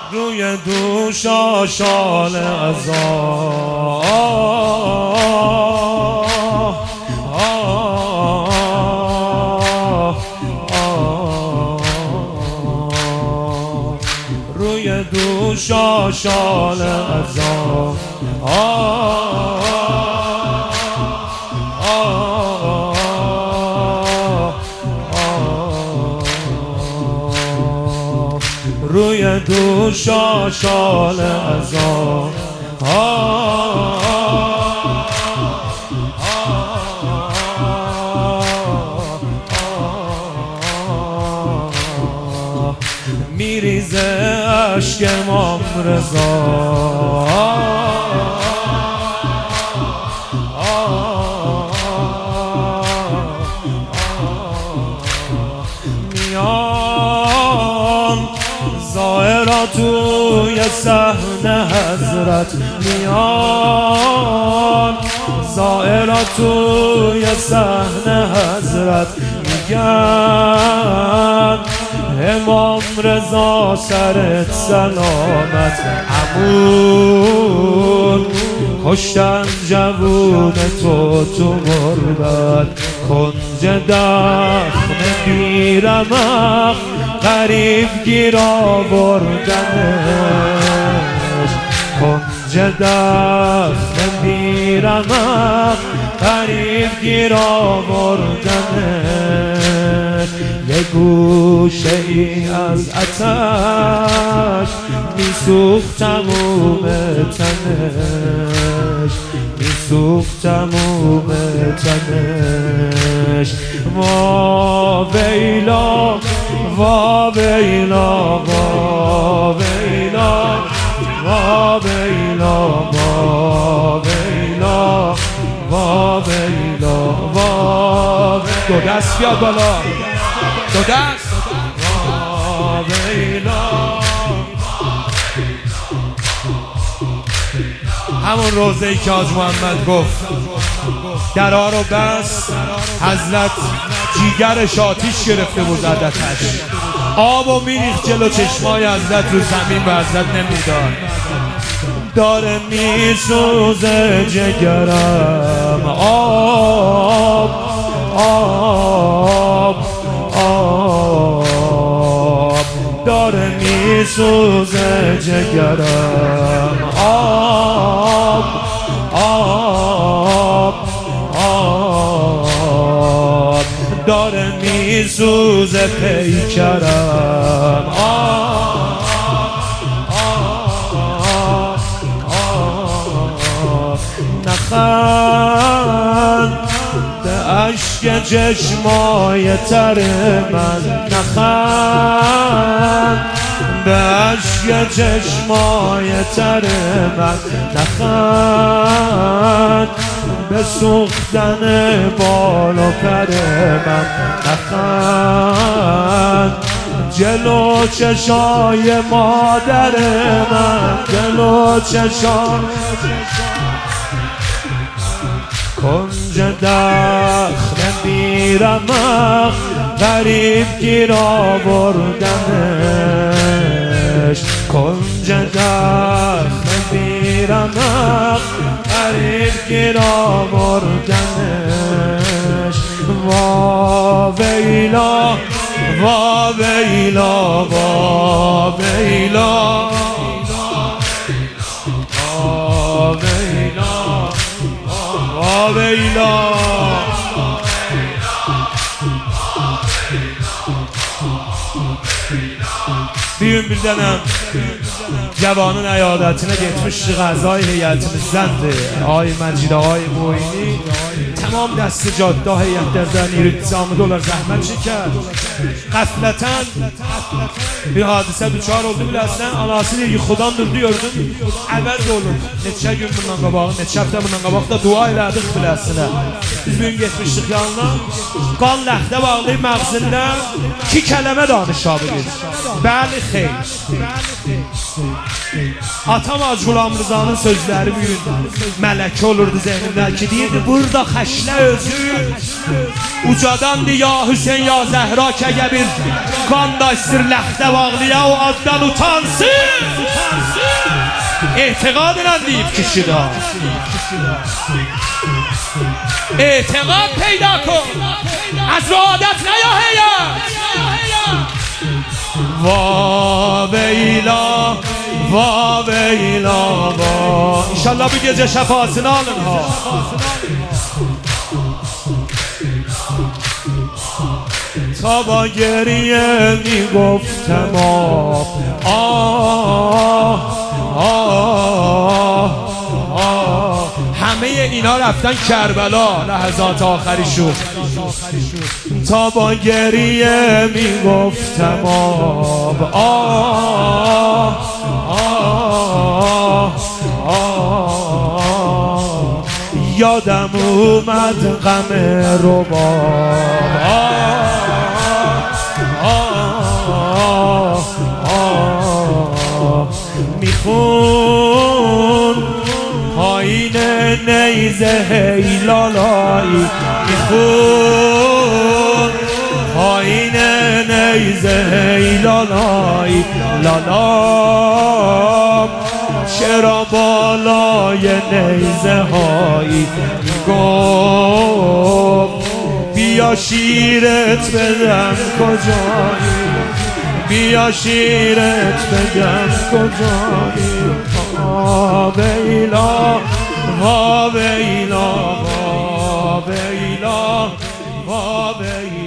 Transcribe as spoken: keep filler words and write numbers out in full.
روی دوش آشال عذاب روی دوش آشال عذاب روی دوش آشال عذاب میریزه اشک امام رضا زائرا توی صحنه حضرت میان زائرا توی صحنه حضرت میگن امام رضا سرت سلامت عمون کشتن جوون تو تو غربت کنج دخم بیرمق غریب گیر آوردنش کنج دخم بیرمق غریب گیر آوردنش یه گوشه ای از آتش میسوخت تموم تنش میسوخت تموم تنش وا ویلا وا ویلا وا ویلا وا ویلا وا ویلا وا ویلا وا دو دست بیاد بالا دو دست وا ویلا همون روزه‌ای که حاج محمد گفت درها رو بس حضرت جیگرش آتیش گرفته بود زدتش آب و میریخت جلو چشمای حضرت رو زمین و حضرت نمیداد داره میسوزه جگرم آب آب آب داره میسوزه جگرم آب آب آب داره میسوزه پیکرم آب نخند به اشک چشمای تر من نخند به اشک چشمای تر من نخند به سوختن بال و پر من نخند جلو چشای مادر من جلو چشای کنج دخم بیرمق غریب گیر آوردنش کنج دخم بیرمق غریب گیر آوردنش وا ویلا وا ویلا وا ویلا وا ویلا وا ویلا بیون bildenem Cavanın əyadətinə getmişdik Qəzai heyətimizdən Ay Məcid, ay Muini Tamam dəsti caddə heyətlərdən İrtizamıda olar zəhmət çəkər Qəflətən bir hadisə düçar oldu biləsən Anası deyir ki xudan durdu gördün Əvəz olur Neçə gün bundan qabağı, neçə həftə bundan qabaq da dua elədik biləsinə Biz bugün getmişdik yanına Qan ləxtə bağlayıb məğzində İki kələmə danışabı bir Bəli xeyr Atam Hacı Qulam Rıza'nın sözləri bugün mələkə olurdu zehnimdə ki deyirdi burada xəş aşkla özü ucadandı ya Hüseyin ya Zəhra ki əgər bir qandaşsır ləxtə bağlıya o addan utansın. اعتقاد ilə deyib kişi da اعتقاد پیدا کن از رو عادت نیا هیات وا ویلا وا ویلا وا انشالله bir gece şefaatini alın ha. تا با گریه میگفتم آه آه آه آه همه اینا رفتن کربلا لحظات آخریشون. تا با گریه میگفتم آب آه آه آه یادم اومد غم رباب آه آه میخون پایین نیزه هیلالایی میخون پایین نیزه هیلالایی لالام چرا بالای نیزه هایی گفت بیا شیرت بدم کجایی بیا شیرت بدم کجایی وا ویلا وا ویلا وا ویلا وا ویلا